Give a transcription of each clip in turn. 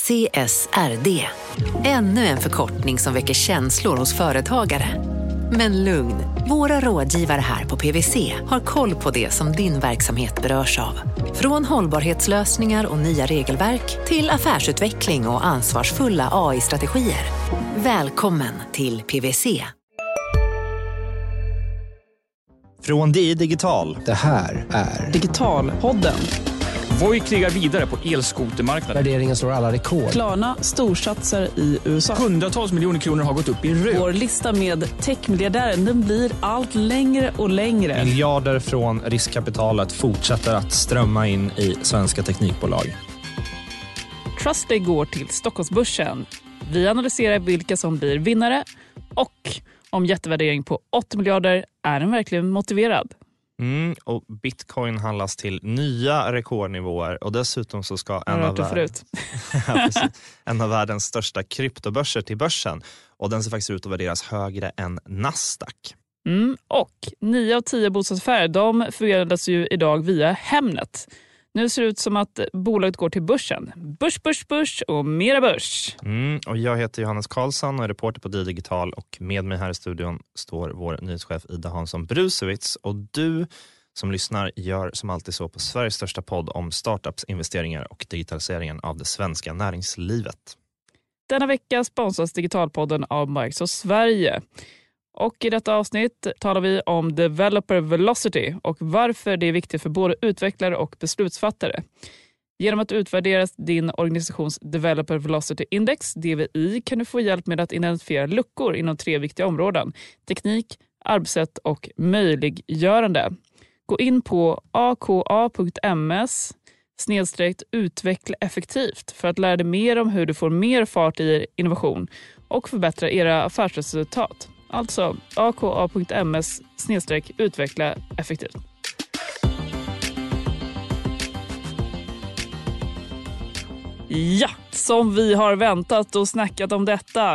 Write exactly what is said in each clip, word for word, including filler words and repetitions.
C S R D. Ännu en förkortning som väcker känslor hos företagare. Men lugn, våra rådgivare här på P W C har koll på det som din verksamhet berörs av. Från hållbarhetslösningar och nya regelverk till affärsutveckling och ansvarsfulla A I-strategier. Välkommen till P W C. Från D I Digital. Det här är Digitalpodden. Voi krigar vidare på elskotermarknaden. Värderingen slår alla rekord. Klarna storsatsar i U S A. Hundratals miljoner kronor har gått upp i rök. Vår lista med techmiljardären, den blir allt längre och längre. Miljarder från riskkapitalet fortsätter att strömma in i svenska teknikbolag. Trustly går till Stockholmsbörsen. Vi analyserar vilka som blir vinnare och om jättevärdering på åttio miljarder är den verkligen motiverad. Mm, och bitcoin handlas till nya rekordnivåer och dessutom så ska en av, värld... ja, en av världens största kryptobörser till börsen, och den ser faktiskt ut att värderas högre än Nasdaq. Mm, och nio av tio bostadsaffärer, de förmedlas ju idag via Hemnet. Nu ser det ut som att bolaget går till börsen. Börs, börs, börs och mera börs. Mm, och jag heter Johannes Karlsson och är reporter på D I Digital, och med mig här i studion står vår nyhetschef Ida Hansson Brusewitz. Och du som lyssnar gör som alltid så på Sveriges största podd om startups, investeringar och digitaliseringen av det svenska näringslivet. Denna vecka sponsras Digitalpodden av Microsoft Sverige. Och i detta avsnitt talar vi om Developer Velocity och varför det är viktigt för både utvecklare och beslutsfattare. Genom att utvärdera din organisations Developer Velocity Index, D V I, kan du få hjälp med att identifiera luckor inom tre viktiga områden: teknik, arbetssätt och möjliggörande. Gå in på aka.ms snedstreck utveckla effektivt för att lära dig mer om hur du får mer fart i innovation och förbättra era affärsresultat. Alltså aka.ms snedstreck utveckla effektivt. Ja, som vi har väntat och snackat om detta.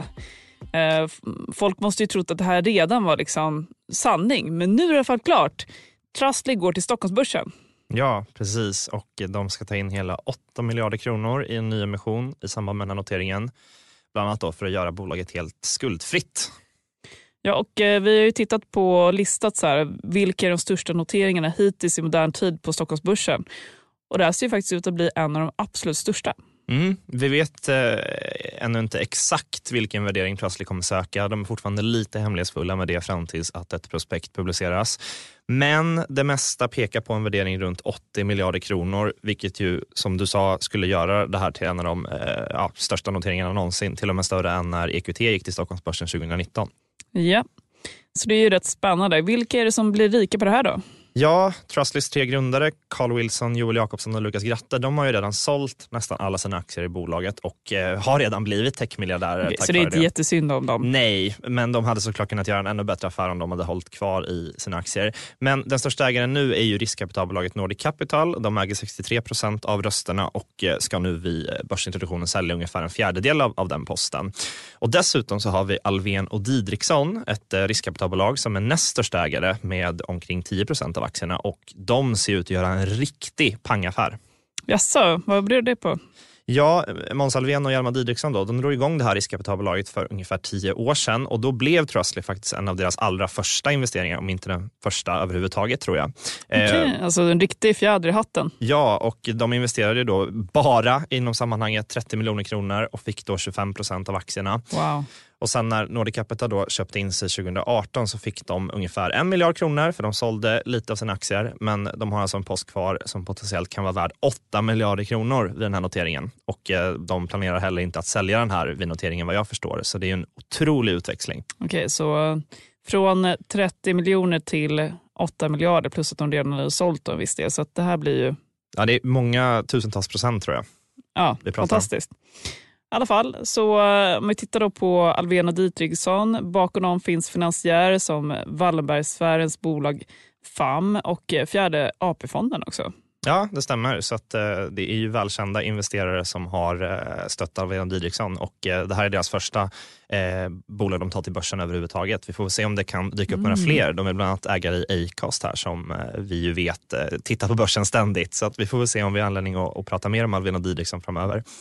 Eh, folk måste ju trott att det här redan var liksom sanning. Men nu är det i alla fall klart. Trustly går till Stockholmsbörsen. Ja, precis. Och de ska ta in hela åtta miljarder kronor i en ny emission i samband med den här noteringen. Bland annat då för att göra bolaget helt skuldfritt. Ja, och eh, vi har ju tittat på listat så här, vilka är de största noteringarna hittills i modern tid på Stockholmsbörsen. Och det här ser ju faktiskt ut att bli en av de absolut största. Mm, vi vet eh, ännu inte exakt vilken värdering Trustly kommer söka. De är fortfarande lite hemlighetsfulla med det fram tills att ett prospekt publiceras. Men det mesta pekar på en värdering runt åttio miljarder kronor, vilket ju, som du sa, skulle göra det här till en av de eh, ja, största noteringarna någonsin. Till och med större än när E Q T gick till Stockholmsbörsen tjugonitton. Ja, så det är ju rätt spännande. Vilka är det som blir rika på det här då? Ja, Truslys tre grundare, Carl Wilson, Joel Jakobsson och Lukas Gratte, de har ju redan sålt nästan alla sina aktier i bolaget och eh, har redan blivit techmiljardärer. Okay, så det är inte det. Jättesynd om dem? Nej, men de hade såklart kunnat göra en ännu bättre affär om de hade hållit kvar i sina aktier. Men den största ägaren nu är ju riskkapitalbolaget Nordic Capital. De äger sextiotre procent av rösterna och eh, ska nu vid börsintroduktionen sälja ungefär en fjärdedel av, av den posten. Och dessutom så har vi Alvén och Didriksson, ett eh, riskkapitalbolag som är näst största ägare med omkring tio procent av aktierna, och de ser ut att göra en riktig pangaffär. Jaså, vad blir det på? Ja, Måns Alvén och Hjalmar Didriksson då, de drog igång det här riskkapitalbolaget för ungefär tio år sedan, och då blev Trustly faktiskt en av deras allra första investeringar, om inte den första överhuvudtaget, tror jag. Okej, okay, eh, alltså en riktig fjäder i hatten. Ja, och de investerade då bara inom sammanhanget trettio miljoner kronor och fick då tjugofem procent av aktierna. Wow. Och sen när Nordic Capital då köpte in sig tjugoarton så fick de ungefär en miljard kronor, för de sålde lite av sina aktier. Men de har alltså en post kvar som potentiellt kan vara värd åtta miljarder kronor vid den här noteringen. Och eh, de planerar heller inte att sälja den här vid noteringen, vad jag förstår. Så det är en otrolig utväxling. Okej, okay, så uh, från trettio miljoner till åtta miljarder plus att de redan har sålt en viss del. Så att det här blir ju... Ja, det är många tusentals procent, tror jag. Ja, fantastiskt. Om. I alla fall, så om vi tittar då på Alvén och Didriksson, bakom dem finns finansiärer som Wallenbergsfärens bolag F A M och fjärde A P-fonden också. Ja, det stämmer. Så att, eh, det är ju välkända investerare som har eh, stöttat Alvén och Didriksson, och eh, det här är deras första eh, bolag de tar till börsen överhuvudtaget. Vi får se om det kan dyka upp mm. några fler. De är bland annat ägare i Acast här som eh, vi ju vet eh, tittar på börsen ständigt. Så att vi får väl se om vi har anledning att, att prata mer om Alvén och Didriksson framöver.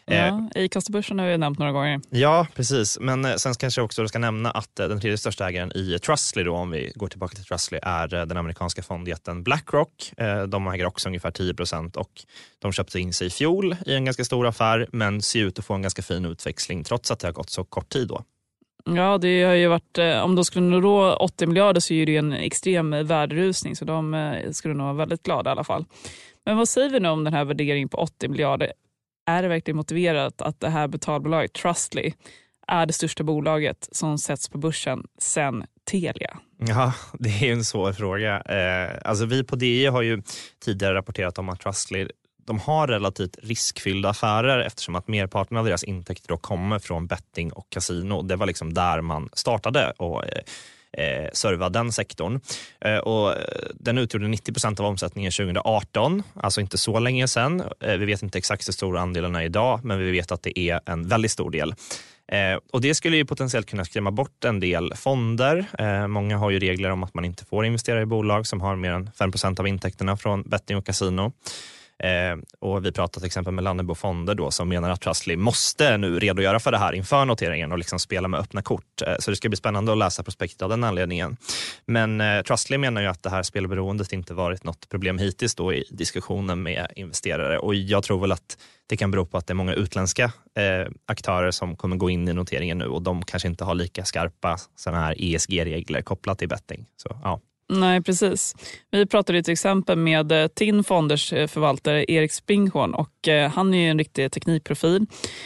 Ja, Acast-börsen har vi nämnt några gånger. Ja, precis. Men sen kanske också ska nämna att den tredje största ägaren i Trustly då, om vi går tillbaka till Trustly, är den amerikanska fondjätten BlackRock. De äger också ungefär tio procent och de köpte in sig i fjol i en ganska stor affär, men ser ut att få en ganska fin utväxling trots att det har gått så kort tid då. Ja, det har ju varit, om de skulle nå åttio miljarder så är det en extrem värderusning, så de skulle nog vara väldigt glada i alla fall. Men vad säger vi nu om den här värderingen på åttio miljarder? Är det verkligen motiverat att det här betalbolaget Trustly är det största bolaget som sätts på börsen sen Telia? Ja, det är ju en svår fråga. Eh, alltså vi på D I har ju tidigare rapporterat om att Trustly, de har relativt riskfyllda affärer eftersom att merparten av deras intäkter då kommer från betting och kasino. Det var liksom där man startade och eh, Eh, serva den sektorn. Eh, och den utgjorde nittio procent av omsättningen tjugo arton, alltså inte så länge sedan. Eh, vi vet inte exakt hur stora andelarna är idag, men vi vet att det är en väldigt stor del. Eh, och det skulle ju potentiellt kunna skrämma bort en del fonder. Eh, många har ju regler om att man inte får investera i bolag som har mer än fem procent av intäkterna från betting och kasino. Eh, och vi pratar till exempel med Lannebo Fonder då, som menar att Trustly måste nu redogöra för det här inför noteringen och liksom spela med öppna kort. Eh, så det ska bli spännande att läsa prospektet av den anledningen. Men eh, Trustly menar ju att det här spelberoendet inte varit något problem hittills då i diskussionen med investerare. Och jag tror väl att det kan bero på att det är många utländska eh, aktörer som kommer gå in i noteringen nu, och de kanske inte har lika skarpa sådana här E S G-regler kopplat till betting. Så ja. Nej, precis. Vi pratade till exempel med Tin Fonders förvaltare Erik Springhorn, och eh, han är ju en riktig teknikprofil.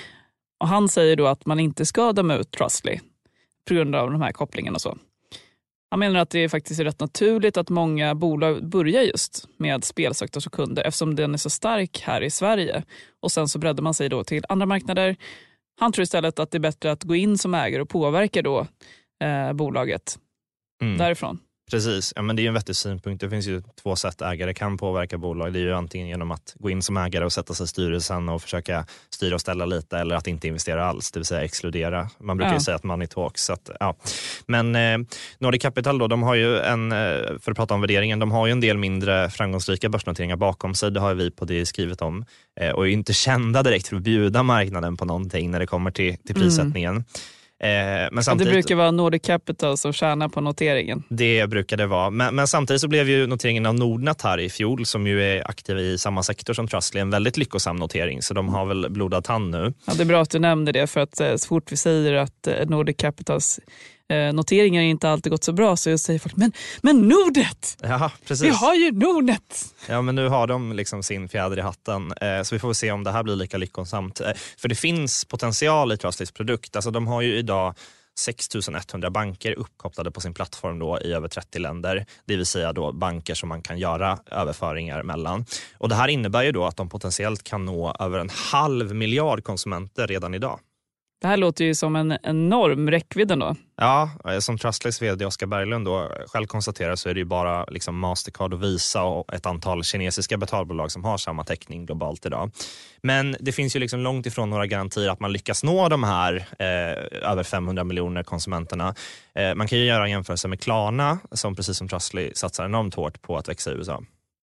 Och han säger då att man inte ska döma ut Trustly på grund av de här kopplingarna och så. Han menar att det faktiskt är rätt naturligt att många bolag börjar just med spelsektor som kunder eftersom den är så stark här i Sverige. Och sen så breddar man sig då till andra marknader. Han tror istället att det är bättre att gå in som ägare och påverka då eh, bolaget mm. därifrån. Precis, ja, men det är ju en vettig synpunkt. Det finns ju två sätt ägare kan påverka bolag. Det är ju antingen genom att gå in som ägare och sätta sig i styrelsen och försöka styra och ställa lite, eller att inte investera alls, det vill säga exkludera. Man brukar ja. ju säga att money talks. Så att, ja. Men eh, Nordic Capital då, de har ju en, för att prata om värderingen, de har ju en del mindre framgångsrika börsnoteringar bakom sig. Det har vi på det skrivit om. Eh, och är inte kända direkt för att bjuda marknaden på någonting när det kommer till, till prissättningen. Mm. Eh, men samtidigt, det brukar vara Nordic Capital som tjänar på noteringen. Det brukar det vara. Men, men samtidigt så blev ju noteringen av Nordnet här i fjol, som ju är aktiv i samma sektor som Trustly, en väldigt lyckosam notering. Så de har väl blodad tand nu. Ja, det är bra att du nämnde det, för att så fort vi säger att Nordic Capitals eh, noteringar inte alltid gått så bra, så säger folk, men, men Nordnet! Ja, precis. Vi har ju Nordnet! Ja, men nu har de liksom sin fjäder i hatten. Eh, så vi får se om det här blir lika lyckosamt. Eh, för det finns potential i Truslys produkt. Alltså de har ju idag sex tusen etthundra banker uppkopplade på sin plattform då i över trettio länder. Det vill säga då banker som man kan göra överföringar mellan. Och det här innebär ju då att de potentiellt kan nå över en halv miljard konsumenter redan idag. Det här låter ju som en enorm räckvidd ändå. Ja, som Trustlys vd Oskar Berglund då själv konstaterar, så är det ju bara liksom Mastercard och Visa och ett antal kinesiska betalbolag som har samma täckning globalt idag. Men det finns ju liksom långt ifrån några garantier att man lyckas nå de här eh, över femhundra miljoner konsumenterna. Eh, man kan ju göra en jämförelse med Klarna, som precis som Trustly satsar enormt hårt på att växa i U S A.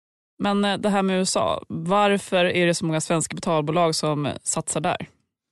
Men det här med U S A, varför är det så många svenska betalbolag som satsar där?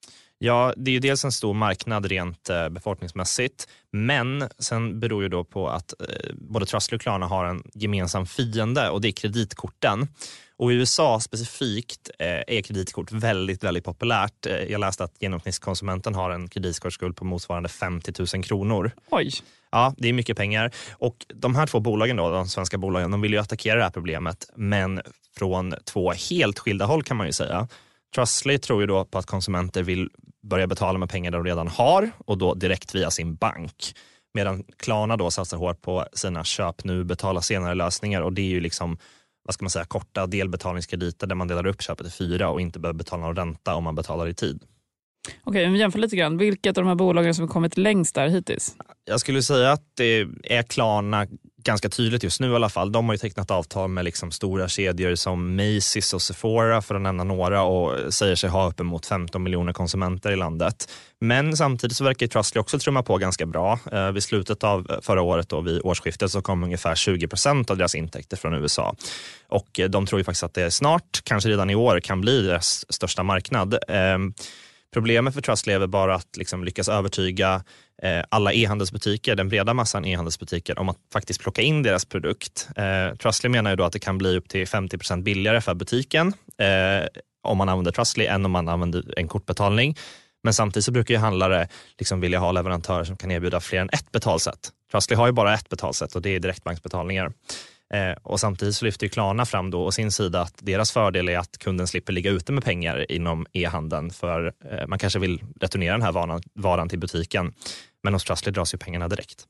Ja, det är ju dels en stor marknad rent eh, befolkningsmässigt, men sen beror ju då på att eh, både Trustly och Klarna har en gemensam fiende, och det är kreditkorten. Och i U S A specifikt eh, är kreditkort väldigt, väldigt populärt. Eh, jag läste att genomsnittskonsumenten har en kreditkortsskuld på motsvarande femtio tusen kronor. Oj! Ja, det är mycket pengar. Och de här två bolagen då, de svenska bolagen, de vill ju attackera det här problemet, men från två helt skilda håll kan man ju säga. Trustly tror ju då på att konsumenter vill börja betala med pengar de redan har, och då direkt via sin bank. Medan Klarna då satsar hårt på sina köp nu, betala senare lösningar, och det är ju liksom, vad ska man säga, korta delbetalningskrediter där man delar upp köpet i fyra och inte behöver betala någon ränta om man betalar i tid. Okej, vi jämför lite grann. Vilket av de här bolagen som har kommit längst där hittills? Jag skulle säga att det är Klarna ganska tydligt just nu i alla fall. De har ju tecknat avtal med liksom stora kedjor som Macy's och Sephora för att nämna några och säger sig ha uppemot femton miljoner konsumenter i landet. Men samtidigt så verkar Trustly också trumma på ganska bra. Eh, vid slutet av förra året då, vid årsskiftet, så kom ungefär tjugo procent av deras intäkter från U S A. Och eh, de tror ju faktiskt att det snart, kanske redan i år, kan bli deras största marknad. Eh, Problemet för Trustly är väl bara att liksom lyckas övertyga eh, alla e-handelsbutiker, den breda massan e-handelsbutiker, om att faktiskt plocka in deras produkt. Eh, Trustly menar ju då att det kan bli upp till femtio procent billigare för butiken eh, om man använder Trustly än om man använder en kortbetalning. Men samtidigt så brukar ju handlare liksom vilja ha leverantörer som kan erbjuda fler än ett betalsätt. Trustly har ju bara ett betalsätt och det är direktbanksbetalningar. Eh, och samtidigt så lyfter ju Klarna fram då å sin sida att deras fördel är att kunden slipper ligga ute med pengar inom e-handeln, för eh, man kanske vill returnera den här varan, varan till butiken. Men hos Trustly dras ju pengarna direkt.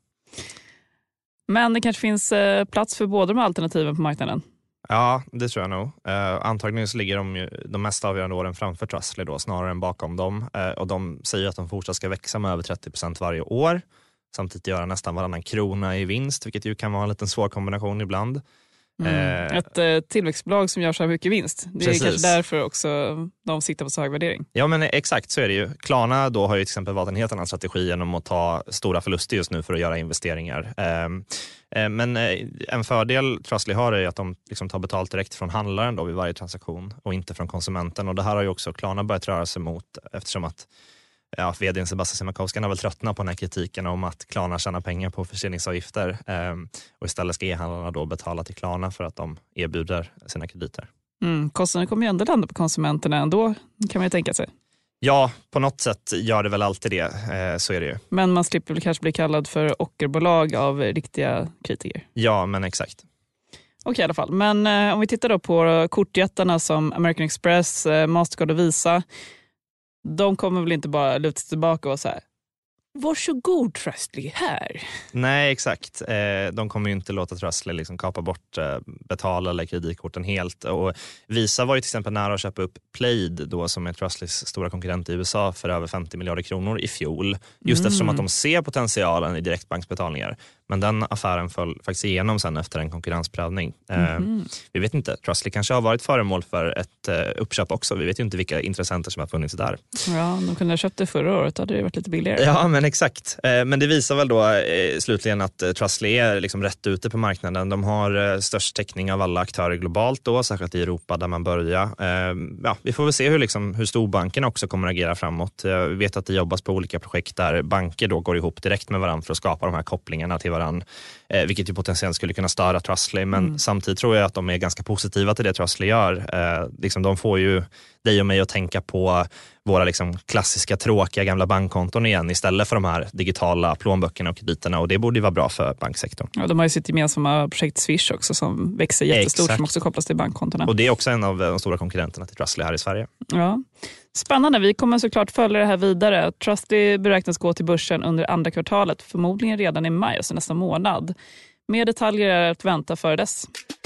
Men det kanske finns eh, plats för båda de alternativen på marknaden? Ja, det tror jag nog. Eh, antagligen så ligger de ju de mest avgörande åren framför Trustly då, snarare än bakom dem. Eh, och de säger att de fortsatt ska växa med över trettio procent varje år. Samtidigt göra nästan varannan krona i vinst, vilket ju kan vara en liten svår kombination ibland. Mm. Eh, Ett eh, tillväxtbolag som gör så här mycket vinst. Det Precis. är kanske därför också de siktar på så hög värdering. Ja, men exakt så är det ju. Klarna då har ju till exempel valt en helt annan strategi genom att ta stora förluster just nu för att göra investeringar. Eh, eh, men eh, en fördel Trustly har är att de liksom tar betalt direkt från handlaren då vid varje transaktion och inte från konsumenten. Och det här har ju också Klarna börjat röra sig mot, eftersom att Ja, vdn Sebastian Siemiatkowski har väl tröttnat på den här kritiken om att Klarna tjänar pengar på försäljningsavgifter eh, och istället ska e-handlarna då betala till Klarna för att de erbjuder sina krediter. Mm, kostnaden kommer ju ändå landa på konsumenterna ändå, kan man ju tänka sig. Ja, på något sätt gör det väl alltid det, eh, så är det ju. Men man slipper väl kanske bli kallad för ockerbolag av riktiga kritiker. Ja, men exakt. Okej, i alla fall. Men eh, om vi tittar då på kortjättarna som American Express, eh, Mastercard och Visa. De kommer väl inte bara luta tillbaka och säga varsågod Trustly här. Nej, exakt. Eh, de kommer ju inte låta Trustly liksom kapa bort eh, betal- eller kreditkorten helt. Och Visa var ju till exempel nära att köpa upp Plaid då, som är Trustlys stora konkurrent i U S A, för över femtio miljarder kronor i fjol. Just mm. eftersom att de ser potentialen i direktbanksbetalningar. Men den affären föll faktiskt igenom sen efter en konkurrensprövning. Mm. Eh, vi vet inte, Trustly kanske har varit föremål för ett eh, uppköp också. Vi vet ju inte vilka intressenter som har funnits där. Ja, de kunde ha köpt det förra året, hade det varit lite billigare. Ja, men exakt. Eh, men det visar väl då eh, slutligen att eh, Trustly är liksom rätt ute på marknaden. De har eh, störst täckning av alla aktörer globalt då, särskilt i Europa där man börjar. Eh, ja, vi får väl se hur, liksom, hur storbankerna också kommer att agera framåt. Jag vet att det jobbas på olika projekt där banker då går ihop direkt med varandra för att skapa de här kopplingarna till varandra. Eh, vilket ju potentiellt skulle kunna störa Trustly, men mm. samtidigt tror jag att de är ganska positiva till det Trustly gör. Eh, liksom de får ju dig och mig att tänka på våra liksom klassiska tråkiga gamla bankkonton igen istället för de här digitala plånböckerna och krediterna, och det borde ju vara bra för banksektorn. Ja, de har ju sitt gemensamma projekt Swish också som växer jättestort. Exakt. Som också kopplas till bankkontona. Och det är också en av de stora konkurrenterna till Trustly här i Sverige. Ja. Spännande, vi kommer såklart följa det här vidare. Trustly beräknas gå till börsen under andra kvartalet, förmodligen redan i maj, alltså nästa månad. Mer detaljer är att vänta för dess.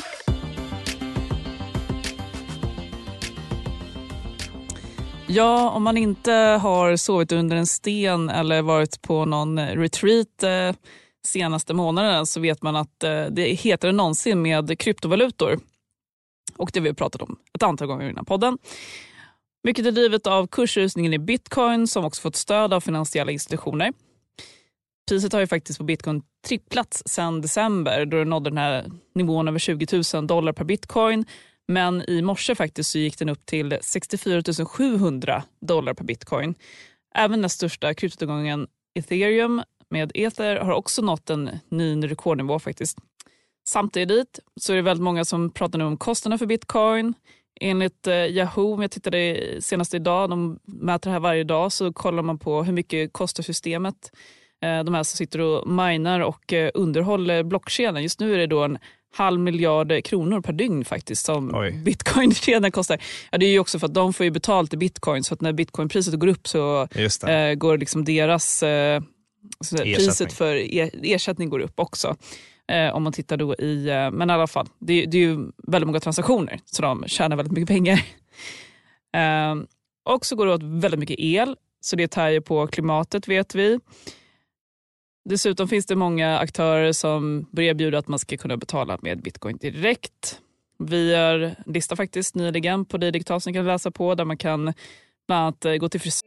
Ja, om man inte har sovit under en sten eller varit på någon retreat eh, senaste månaden, så vet man att eh, det är hetare än någonsin med kryptovalutor. Och det har vi pratat om ett antal gånger i den här podden. Mycket är drivet av kursrusningen i bitcoin som också fått stöd av finansiella institutioner. Priset har ju faktiskt på bitcoin tripplats sedan december då det nådde den här nivån över tjugo tusen dollar per bitcoin. Men i morse faktiskt så gick den upp till sextiofyra tusen sjuhundra dollar per bitcoin. Även den största kryptotillgången Ethereum med Ether har också nått en ny rekordnivå faktiskt. Samtidigt så är det väldigt många som pratar nu om kostnaderna för bitcoin. Enligt eh, Yahoo, jag tittade senast idag, de mäter det här varje dag, så kollar man på hur mycket kostar systemet. Eh, de här som sitter och minar och eh, underhåller blockkedjan. Just nu är det då en halv miljard kronor per dygn faktiskt som bitcoin-kedjan kostar. Ja, det är ju också för att de får ju betalt i bitcoin, så att när bitcoinpriset går upp så eh, går liksom deras eh, priset för er, ersättning går upp också. Eh, om man tittar då i, eh, men i alla fall, det, det är ju väldigt många transaktioner så de tjänar väldigt mycket pengar. Eh, och så går det åt väldigt mycket el, så det tär ju på klimatet vet vi. Dessutom finns det många aktörer som börjar erbjuda att man ska kunna betala med bitcoin direkt. Vi har listat faktiskt nyligen på Digital som ni kan läsa på, där man kan bland annat gå till frisör.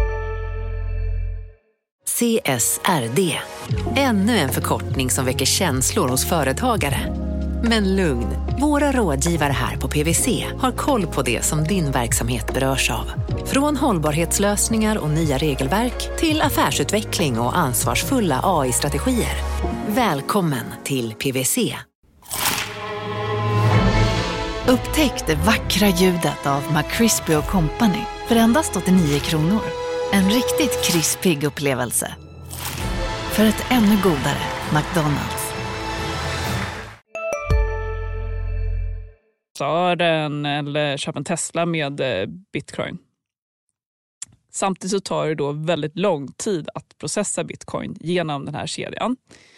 C S R D. Ännu en förkortning som väcker känslor hos företagare. Men lugn, våra rådgivare här på P W C har koll på det som din verksamhet berörs av. Från hållbarhetslösningar och nya regelverk till affärsutveckling och ansvarsfulla A I-strategier. Välkommen till P W C. Upptäck det vackra ljudet av McCrispy och Company för endast åttionio kronor. En riktigt krispig upplevelse. För ett ännu godare McDonald's. Den eller köpa en Tesla med bitcoin. Samtidigt så tar det då väldigt lång tid att processa bitcoin genom den här kedjan.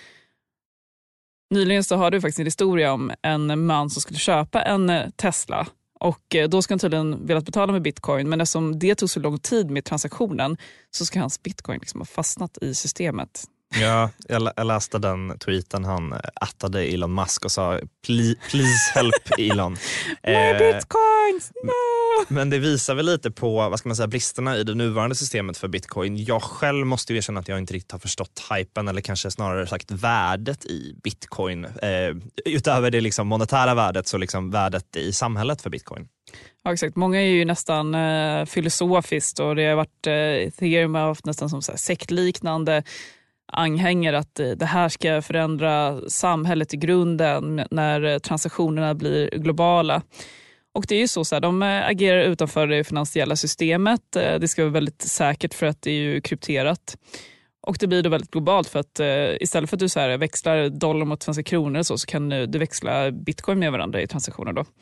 Nyligen så har du faktiskt en historia om en man som skulle köpa en Tesla och då ska han tydligen velat betala med bitcoin, men eftersom det tog så lång tid med transaktionen så ska hans bitcoin liksom ha fastnat i systemet. Ja, jag, jag läste den tweeten, han attade Elon Musk och sa please, please help Elon. My eh, bitcoins, no! Men det visar väl lite på, vad ska man säga, bristerna i det nuvarande systemet för bitcoin. Jag själv måste ju erkänna att jag inte riktigt har förstått hypen, eller kanske snarare sagt värdet i bitcoin. Eh, utöver det liksom monetära värdet, så liksom värdet i samhället för bitcoin. Ja, exakt. Många är ju nästan eh, filosofiskt, och det har varit eh, Ethereum har haft nästan som så här sektliknande anhänger att det här ska förändra samhället i grunden när transaktionerna blir globala. Och det är ju så, så här, de agerar utanför det finansiella systemet. Det ska vara väldigt säkert för att det är ju krypterat. Och det blir då väldigt globalt för att istället för att du så här växlar dollar mot svenska kronor så, så kan du växla bitcoin med varandra i transaktioner då.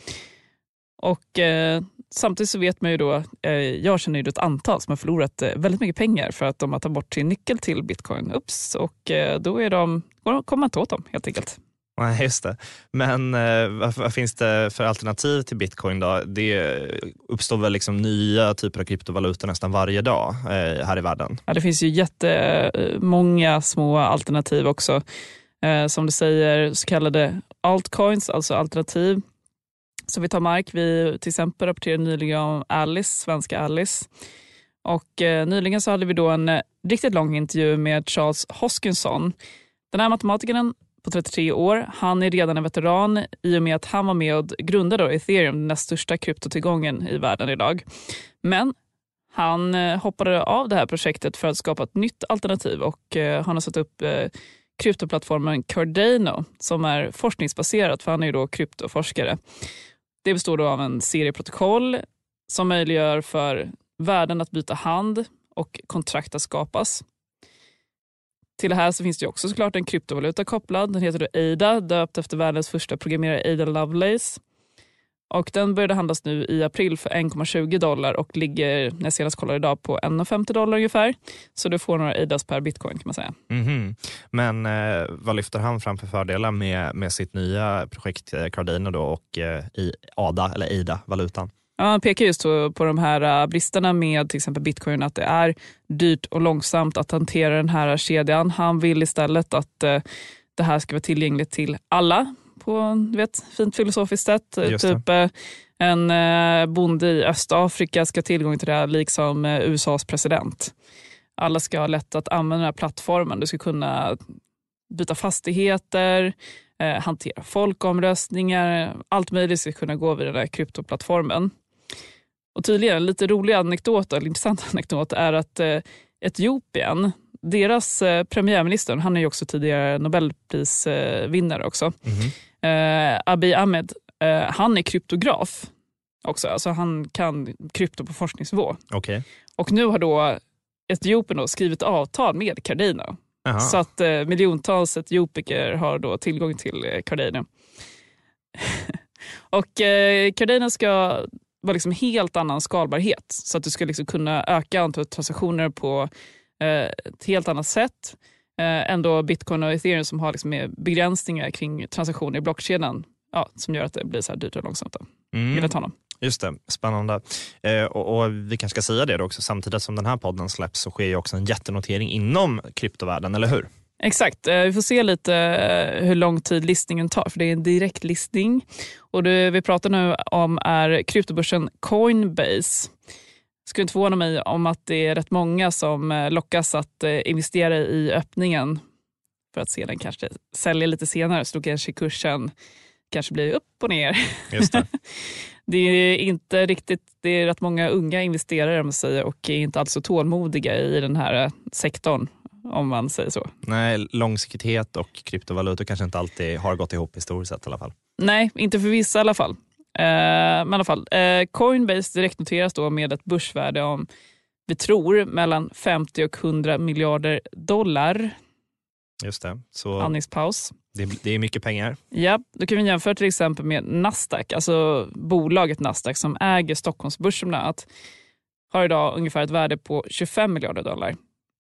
Och eh, samtidigt så vet man ju då, eh, jag känner ju ett antal som har förlorat eh, väldigt mycket pengar för att de har tagit bort sin nyckel till bitcoin. Ups, och eh, då är de, kommer man inte åt dem helt enkelt. Nej, just det. Men eh, vad, vad finns det för alternativ till bitcoin då? Det uppstår väl liksom nya typer av kryptovalutor nästan varje dag eh, här i världen? Ja, det finns ju jättemånga små alternativ också. Eh, som du säger, så kallade altcoins, alltså alternativ. Så vi tar mark, vi till exempel rapporterade nyligen om Alice, svenska Alice. Och eh, nyligen så hade vi då en eh, riktigt lång intervju med Charles Hoskinson. Den här matematikern på trettiotre år, han är redan en veteran i och med att han var med och grundade då Ethereum, den näst största kryptotillgången i världen idag. Men han eh, hoppade av det här projektet för att skapa ett nytt alternativ, och eh, han har satt upp eh, kryptoplattformen Cardano som är forskningsbaserat, för han är ju då kryptoforskare. Det består då av en serie protokoll som möjliggör för värden att byta hand och kontrakt att skapas. Till det här så finns det också såklart en kryptovaluta kopplad. Den heter då A D A, döpt efter världens första programmerare Ada Lovelace. Och den började handlas nu i april för en komma tjugo dollar och ligger, när jag senast kollar idag, på en komma femtio dollar ungefär. Så du får några A D As per bitcoin kan man säga. Mm-hmm. Men eh, vad lyfter han fram för fördelar med, med sitt nya projekt eh, Cardano då och eh, i A D A eller A D A-valutan? Ja, han pekar just på de här bristerna med till exempel bitcoin, att det är dyrt och långsamt att hantera den här kedjan. Han vill istället att eh, det här ska vara tillgängligt till alla på du vet, fint filosofiskt sätt. Typ eh, en eh, bonde i Östafrika ska ha tillgång till det här, liksom eh, U S A:s president. Alla ska ha lätt att använda den här plattformen. Du ska kunna byta fastigheter, eh, hantera folkomröstningar, allt möjligt ska kunna gå vid den här kryptoplattformen. Och tydligen en lite rolig anekdot, eller intressant anekdot, är att eh, Etiopien, deras eh, premiärminister, han är ju också tidigare Nobelprisvinnare eh, också. Mm-hmm. eh, Abiy Ahmed, eh, han är kryptograf också, alltså han kan krypto på forskningsnivå. Okay. Och nu har då Etiopien då skrivit avtal med Cardano. Aha. Så att eh, miljontals etiopiker har då tillgång till eh, Cardano. Och eh, Cardano ska vara liksom helt annan skalbarhet, så att du ska liksom kunna öka antalet transaktioner på eh, ett helt annat sätt eh, än då Bitcoin och Ethereum som har liksom begränsningar kring transaktioner i blockkedjan, ja, som gör att det blir så här dyrt och långsamt. Mm. honom. Just det, spännande. Eh, och, och vi kanske ska säga det då också, samtidigt som den här podden släpps så sker ju också en jättenotering inom kryptovärlden, eller hur? Exakt, vi får se lite hur lång tid listningen tar, för det är en direkt listning. Och det vi pratar nu om är kryptobörsen Coinbase. Skulle inte förvåna mig om att det är rätt många som lockas att investera i öppningen för att sedan kanske sälja lite senare, så då kanske kursen kanske blir upp och ner. Just det. Det är inte riktigt, det är rätt många unga investerare om man säger, och är inte alls så tålmodiga i den här sektorn, om man säger så. Nej, långsiktighet och kryptovalutor kanske inte alltid har gått ihop historiskt sett i alla fall. Nej, inte för vissa i alla fall. Uh, men i alla fall, uh, Coinbase direktnoteras då med ett börsvärde om, vi tror, mellan femtio och hundra miljarder dollar. Just det. Så andningspaus. Det, det är mycket pengar. Ja, då kan vi jämföra till exempel med Nasdaq, alltså bolaget Nasdaq som äger Stockholmsbörsen, att har idag ungefär ett värde på tjugofem miljarder dollar.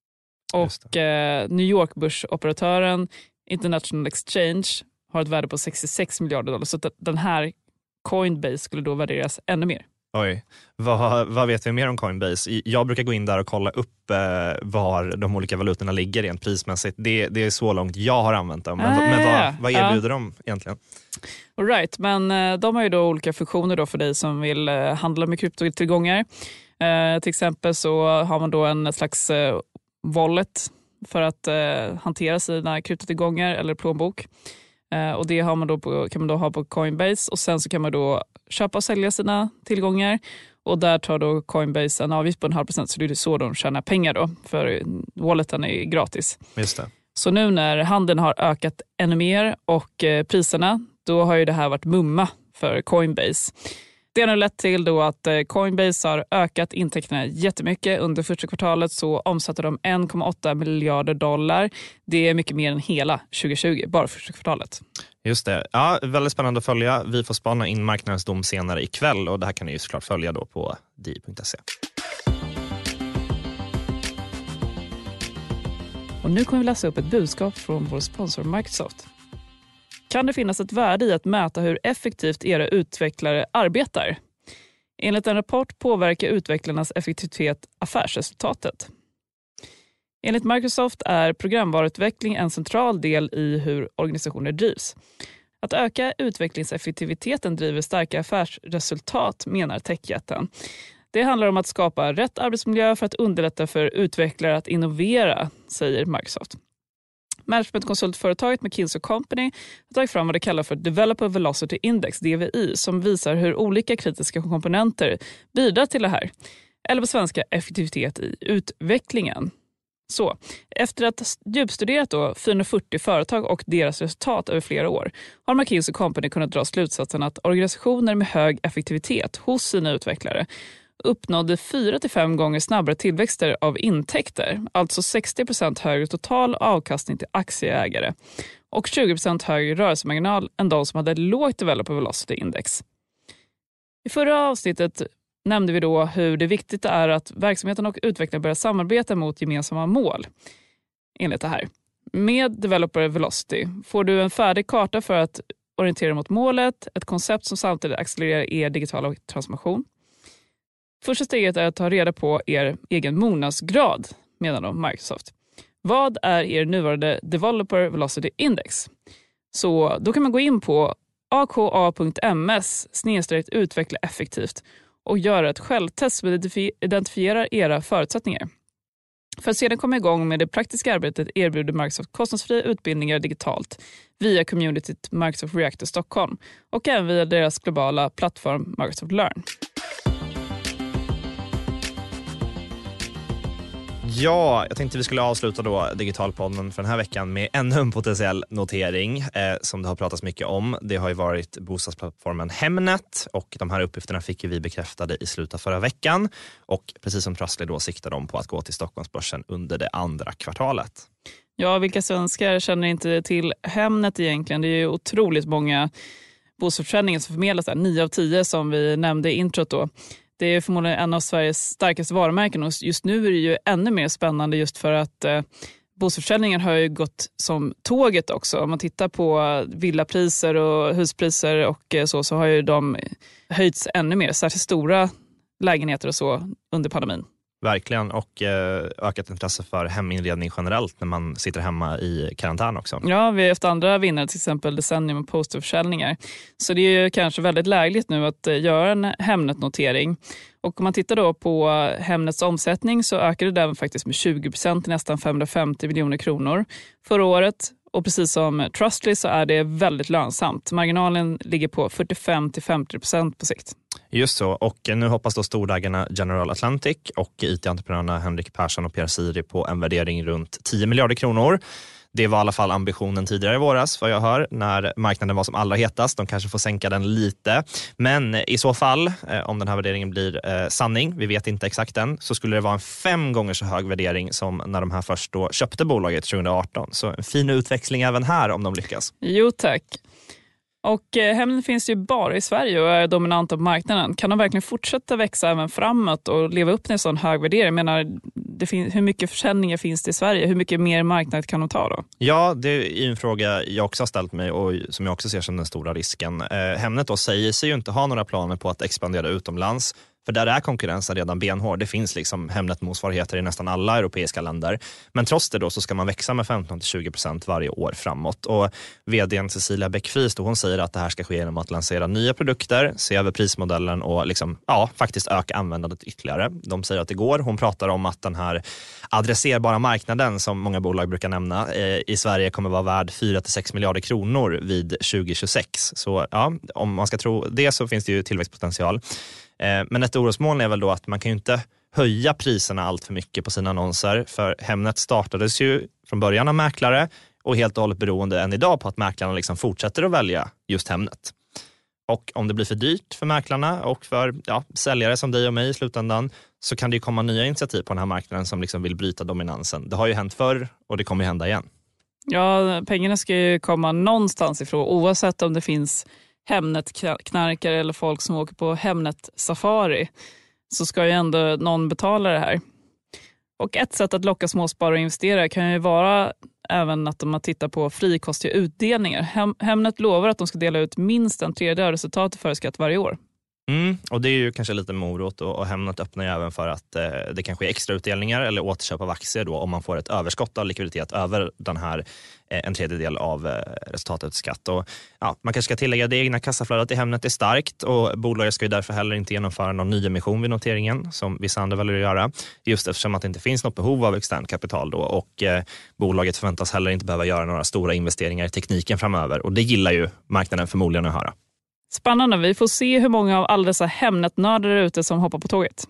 Och eh, New York-börsoperatören International Exchange har ett värde på sextiosex miljarder dollar. Så att den här Coinbase skulle då värderas ännu mer. Oj, vad, vad vet vi mer om Coinbase? Jag brukar gå in där och kolla upp eh, var de olika valutorna ligger rent prismässigt. Det, det är så långt jag har använt dem. Men, ah, men vad, vad erbjuder ja. de egentligen? All right, men eh, de har ju då olika funktioner då för dig som vill eh, handla med kryptotillgångar. Eh, till exempel så har man då en slags eh, wallet för att eh, hantera sina kryptotillgångar eller plånbok. Uh, och det har man då på, kan man då ha på Coinbase, och sen så kan man då köpa och sälja sina tillgångar, och där tar då Coinbase en avgift på en halv procent, så det är så de tjänar pengar då, för walleten är gratis. Just det. Så nu när handeln har ökat ännu mer och uh, priserna, då har ju det här varit mumma för Coinbase. Det har nu lett till då att Coinbase har ökat intäkterna jättemycket. Under första kvartalet så omsatte de en komma åtta miljarder dollar. Det är mycket mer än hela tjugo tjugo, bara första kvartalet. Just det. Ja, väldigt spännande att följa. Vi får spana in marknadens dom senare ikväll, och det här kan ni ju såklart följa då på d i punkt se. Och nu kommer vi läsa upp ett budskap från vår sponsor Microsoft. Kan det finnas ett värde i att mäta hur effektivt era utvecklare arbetar? Enligt en rapport påverkar utvecklarnas effektivitet affärsresultatet. Enligt Microsoft är programvaruutveckling en central del i hur organisationer drivs. Att öka utvecklingseffektiviteten driver starka affärsresultat, menar techjätten. Det handlar om att skapa rätt arbetsmiljö för att underlätta för utvecklare att innovera, säger Microsoft. Managementkonsultföretaget McKinsey Company har tagit fram vad det kallar för Developer Velocity Index, D V I, som visar hur olika kritiska komponenter bidrar till det här. Eller på svenska, effektivitet i utvecklingen. Så, efter att djupstuderat då fyrahundrafyrtio företag och deras resultat över flera år har McKinsey Company kunnat dra slutsatsen att organisationer med hög effektivitet hos sina utvecklare uppnådde fyra till fem gånger snabbare tillväxter av intäkter, alltså sextio procent högre total avkastning till aktieägare och tjugo procent högre rörelsemarginal än de som hade lågt Developer Velocity Index. I förra avsnittet nämnde vi då hur det viktigt är att verksamheten och utvecklaren börjar samarbeta mot gemensamma mål. Enligt det här. Med Developer Velocity får du en färdig karta för att orientera mot målet, ett koncept som samtidigt accelererar er digitala transformation. Första steget är att ta reda på er egen mognadsgrad, menar de Microsoft. Vad är er nuvarande Developer Velocity Index? Så då kan man gå in på aka.ms snedstreck utveckla effektivt och göra ett självtest som identifierar era förutsättningar. För att sedan komma igång med det praktiska arbetet erbjuder Microsoft kostnadsfria utbildningar digitalt via communityt Microsoft Reactor Stockholm och även via deras globala plattform Microsoft Learn. Ja, jag tänkte vi skulle avsluta då Digitalpodden för den här veckan med ännu en potentiell notering eh, som det har pratats mycket om. Det har ju varit bostadsplattformen Hemnet, och de här uppgifterna fick vi bekräftade i slutet av förra veckan. Och precis som Trustly då siktar de på att gå till Stockholmsbörsen under det andra kvartalet. Ja, vilka svenskar känner inte till Hemnet egentligen? Det är ju otroligt många bostadsförsäljningar som förmedlas där, nio av tio som vi nämnde i introt då. Det är förmodligen en av Sveriges starkaste varumärken, och just nu är det ju ännu mer spännande just för att eh, bostadsförsäljningen har ju gått som tåget också. Om man tittar på villapriser och huspriser och eh, så, så har ju de höjts ännu mer, särskilt stora lägenheter och så under pandemin. Verkligen, och eh, ökat intresse för heminredning generellt när man sitter hemma i karantän också. Ja, vi har haft andra vinnare, till exempel Desennium och posterförsäljningar. Så det är ju kanske väldigt lägligt nu att eh, göra en Hemnet-notering. Och om man tittar då på Hemnets omsättning så ökade den faktiskt med tjugo procent till nästan femhundrafemtio miljoner kronor förra året. Och precis som Trustly så är det väldigt lönsamt. Marginalen ligger på fyrtiofem till femtio procent på sikt. Just så, och nu hoppas då storägarna General Atlantic och I T-entreprenörerna Henrik Persson och Pierre Siri på en värdering runt tio miljarder kronor. Det var i alla fall ambitionen tidigare i våras, vad jag hör, när marknaden var som allra hetast. De kanske får sänka den lite. Men i så fall, om den här värderingen blir eh, sanning, vi vet inte exakt än, så skulle det vara en fem gånger så hög värdering som när de här först då köpte bolaget tjugoarton. Så en fin utväxling även här om de lyckas. Jo tack. Och eh, Hemnet finns ju bara i Sverige och är dominanta på marknaden. Kan de verkligen fortsätta växa även framåt och leva upp till en sån hög värdering? Jag menar, det fin- hur mycket försäljningar finns det i Sverige? Hur mycket mer marknad kan de ta då? Ja, det är en fråga jag också har ställt mig och som jag också ser som den stora risken. Eh, Hemnet då säger sig ju inte ha några planer på att expandera utomlands. För där är konkurrensen redan benhård. Det finns liksom Hemnet-motsvarigheter i nästan alla europeiska länder. Men trots det då så ska man växa med femton till tjugo procent varje år framåt. Och vdn Cecilia Bäckfries då, hon säger att det här ska ske genom att lansera nya produkter, se över prismodellen och liksom, ja, faktiskt öka användandet ytterligare. De säger att det går. Hon pratar om att den här adresserbara marknaden som många bolag brukar nämna eh, i Sverige kommer vara värd fyra till sex miljarder kronor vid tjugo tjugosex. Så ja, om man ska tro det så finns det ju tillväxtpotential. Men ett orosmoln är väl då att man kan ju inte höja priserna allt för mycket på sina annonser. För Hemnet startades ju från början av mäklare och helt och hållet beroende än idag på att mäklarna liksom fortsätter att välja just Hemnet. Och om det blir för dyrt för mäklarna och för ja, säljare som dig och mig i slutändan så kan det ju komma nya initiativ på den här marknaden som liksom vill bryta dominansen. Det har ju hänt förr och det kommer ju hända igen. Ja, pengarna ska ju komma någonstans ifrån oavsett om det finns Hemnet-knarkare eller folk som åker på Hemnet-safari så ska ju ändå någon betala det här. Och ett sätt att locka småsparare och investerare kan ju vara även att de tittar på frikostiga utdelningar. Hem- Hemnet lovar att de ska dela ut minst en tredjedel av resultatet före skatt varje år. Mm, och det är ju kanske lite morot och, och Hemnet öppnar ju även för att eh, det kan ske extra utdelningar eller återköp av aktier då om man får ett överskott av likviditet över den här eh, en tredjedel av eh, resultatet skatt. Och, ja, man kanske ska tillägga att det egna kassaflödet i Hemnet är starkt och bolaget ska ju därför heller inte genomföra någon nyemission vid noteringen som vissa andra väljer att göra. Just eftersom att det inte finns något behov av extern kapital då och eh, bolaget förväntas heller inte behöva göra några stora investeringar i tekniken framöver och det gillar ju marknaden förmodligen att höra. Spännande, vi får se hur många av alla dessa Hemnet-nördar ute som hoppar på tåget.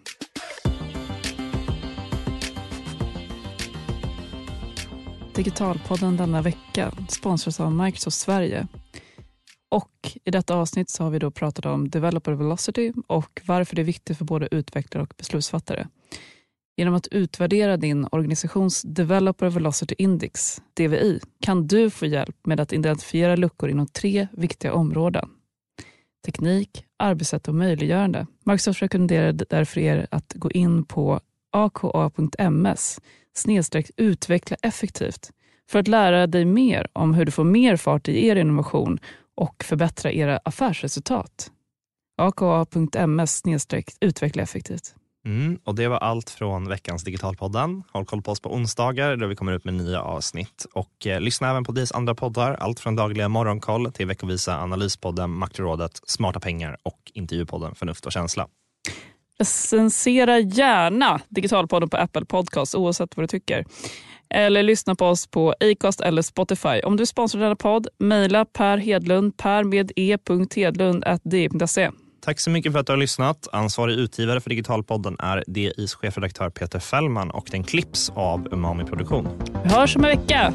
Digitalpodden denna vecka sponsras av Microsoft Sverige. Och i detta avsnitt så har vi då pratat om Developer Velocity och varför det är viktigt för både utvecklare och beslutsfattare. Genom att utvärdera din organisations Developer Velocity Index, D V I, kan du få hjälp med att identifiera luckor inom tre viktiga områden. Teknik, arbetssätt och möjliggörande. Microsoft rekommenderar därför er att gå in på aka.ms snedstreck utveckla effektivt för att lära dig mer om hur du får mer fart i er innovation och förbättra era affärsresultat. aka.ms snedstreck utveckla effektivt. Mm, och det var allt från veckans Digitalpodden. Håll koll på oss på onsdagar då vi kommer ut med nya avsnitt. Och eh, lyssna även på Dis andra poddar. Allt från dagliga morgonkoll till veckovisa analyspodden Makrorådet, Smarta pengar och intervjupodden Förnuft och känsla. Recensera gärna Digitalpodden på Apple Podcast oavsett vad du tycker. Eller lyssna på oss på Acast eller Spotify. Om du sponsrar denna podd, mejla Per Hedlund, per med e punkt hedlund at d punkt se. Tack så mycket för att du har lyssnat. Ansvarig utgivare för Digitalpodden är D I:s chefredaktör Peter Fällman och den klipps av Umami Produktion. Vi hörs om en vecka!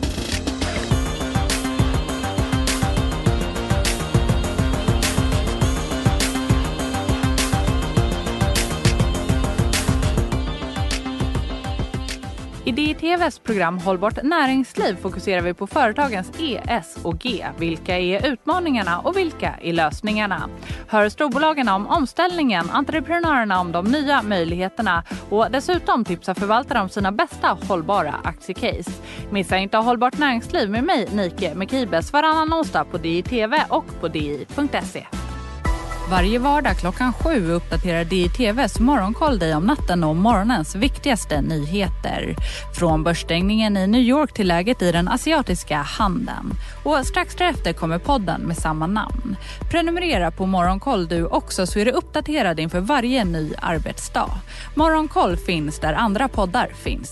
I D I T V:s program Hållbart näringsliv fokuserar vi på företagens E, S och G. Vilka är utmaningarna och vilka är lösningarna? Hör storbolagen om omställningen, entreprenörerna om de nya möjligheterna och dessutom tipsar förvaltare om sina bästa hållbara aktiecase. Missa inte Hållbart näringsliv med mig, Nike Mekibes, varannan onsdag på D I T V och på d i punkt se. Varje vardag klockan sju uppdaterar D I T V:s Morgonkoll dig om natten och morgonens viktigaste nyheter. Från börsstängningen i New York till läget i den asiatiska handeln. Och strax därefter kommer podden med samma namn. Prenumerera på Morgonkoll du också så är du uppdaterad inför varje ny arbetsdag. Morgonkoll finns där andra poddar finns.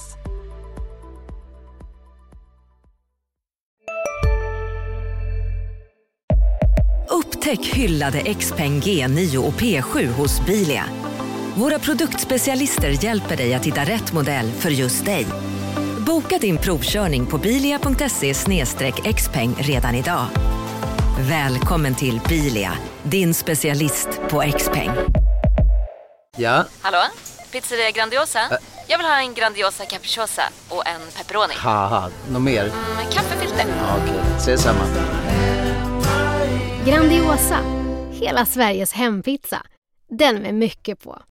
Upptäck hyllade Xpeng G nio och P sju hos Bilia. Våra produktspecialister hjälper dig att hitta rätt modell för just dig. Boka din provkörning på bilia punkt se slash xpeng redan idag. Välkommen till Bilia, din specialist på Xpeng. Ja? Hallå? Pizzeria Grandiosa? Ä Jag vill ha en Grandiosa capriciosa och en pepperoni. Haha, något mer? Mm, kaffefilter. Ja, okej, okay. Ses samma. Grandiosa, hela Sveriges hempizza. Den med mycket på.